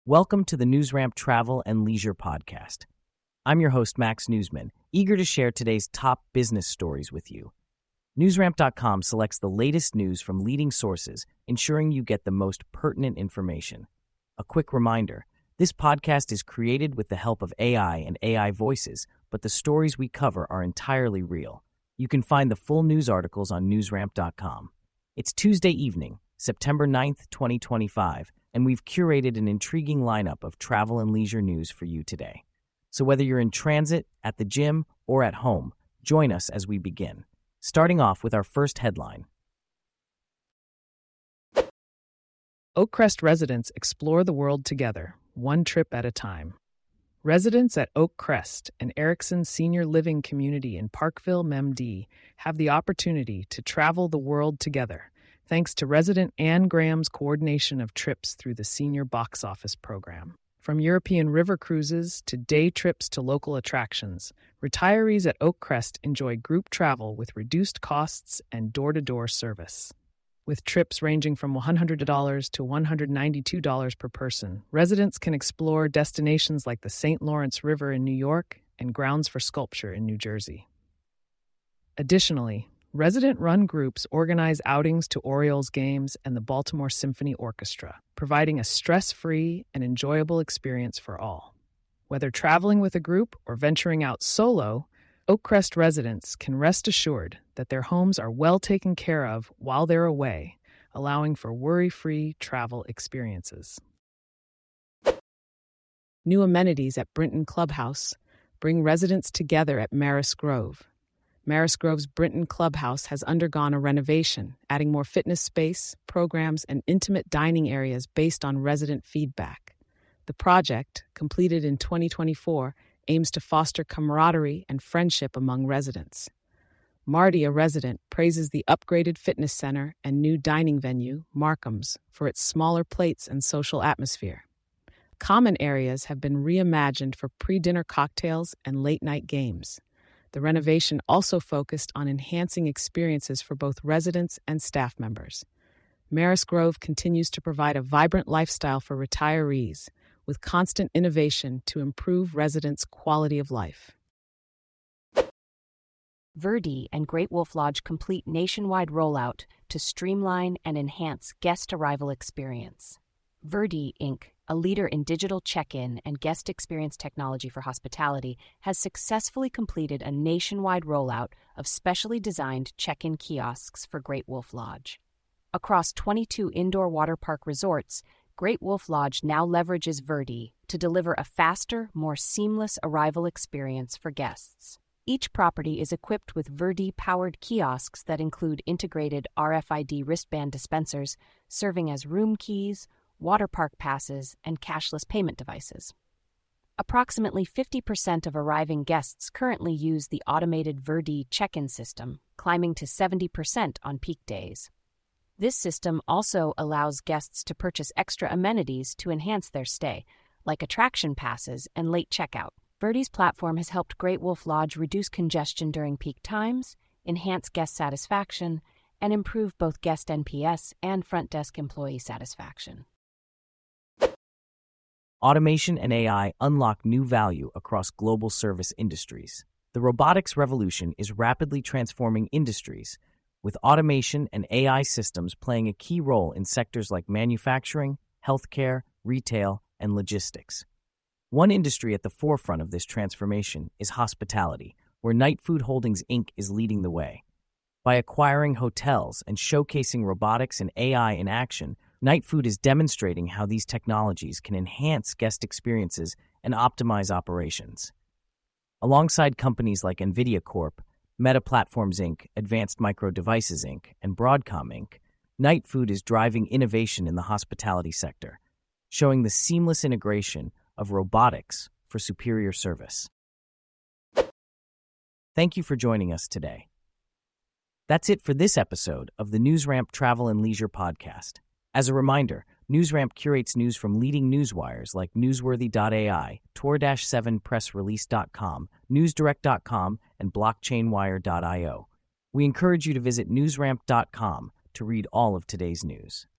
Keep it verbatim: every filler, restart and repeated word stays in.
Welcome to the NewsRamp Travel and Leisure Podcast. I'm your host, Max Newsman, eager to share today's top business stories with you. NewsRamp dot com selects the latest news from leading sources, ensuring you get the most pertinent information. A quick reminder, this podcast is created with the help of A I and A I voices, but the stories we cover are entirely real. You can find the full news articles on NewsRamp dot com. It's Tuesday evening, September ninth, twenty twenty-five, and we've curated an intriguing lineup of travel and leisure news for you today. So whether you're in transit, at the gym, or at home, join us as we begin. Starting off with our first headline. Oakcrest residents explore the world together, one trip at a time. Residents at Oakcrest, an Erickson senior living community in Parkville, Memphis, have the opportunity to travel the world together, thanks to resident Anne Graham's coordination of trips through the Senior Box Office program. From European river cruises to day trips to local attractions, retirees at Oakcrest enjoy group travel with reduced costs and door-to-door service. With trips ranging from one hundred dollars to one hundred ninety-two dollars per person, residents can explore destinations like the Saint Lawrence River in New York and Grounds for Sculpture in New Jersey. Additionally, resident-run groups organize outings to Orioles games and the Baltimore Symphony Orchestra, providing a stress-free and enjoyable experience for all. Whether traveling with a group or venturing out solo, Oakcrest residents can rest assured that their homes are well taken care of while they're away, allowing for worry-free travel experiences. New amenities at Brinton Clubhouse bring residents together at Maris Grove. Maris Grove's Brinton Clubhouse has undergone a renovation, adding more fitness space, programs, and intimate dining areas based on resident feedback. The project, completed in twenty twenty-four, aims to foster camaraderie and friendship among residents. Marty, a resident, praises the upgraded fitness center and new dining venue, Markham's, for its smaller plates and social atmosphere. Common areas have been reimagined for pre-dinner cocktails and late-night games. The renovation also focused on enhancing experiences for both residents and staff members. Maris Grove continues to provide a vibrant lifestyle for retirees, with constant innovation to improve residents' quality of life. Verdi and Great Wolf Lodge complete nationwide rollout to streamline and enhance guest arrival experience. Verdi, Incorporated, a leader in digital check-in and guest experience technology for hospitality, has successfully completed a nationwide rollout of specially designed check-in kiosks for Great Wolf Lodge. Across twenty-two indoor water park resorts, Great Wolf Lodge now leverages Verdi to deliver a faster, more seamless arrival experience for guests. Each property is equipped with Verdi-powered kiosks that include integrated R F I D wristband dispensers, serving as room keys, water park passes, and cashless payment devices. Approximately fifty percent of arriving guests currently use the automated Verdi check-in system, climbing to seventy percent on peak days. This system also allows guests to purchase extra amenities to enhance their stay, like attraction passes and late checkout. Verdi's platform has helped Great Wolf Lodge reduce congestion during peak times, enhance guest satisfaction, and improve both guest N P S and front desk employee satisfaction. Automation and A I unlock new value across global service industries. The robotics revolution is rapidly transforming industries, with automation and A I systems playing a key role in sectors like manufacturing, healthcare, retail, and logistics. One industry at the forefront of this transformation is hospitality, where Knight Food Holdings, Incorporated is leading the way. By acquiring hotels and showcasing robotics and A I in action, Knight Food is demonstrating how these technologies can enhance guest experiences and optimize operations. Alongside companies like NVIDIA Corporation, Meta Platforms Incorporated, Advanced Micro Devices Incorporated, and Broadcom Incorporated, Knight Food is driving innovation in the hospitality sector, showing the seamless integration of robotics for superior service. Thank you for joining us today. That's it for this episode of the NewsRamp Travel and Leisure Podcast. As a reminder, NewsRamp curates news from leading newswires like Newsworthy dot A I, Tor seven Press Release dot com, Newsdirect dot com, and Blockchainwire dot I O. We encourage you to visit Newsramp dot com to read all of today's news.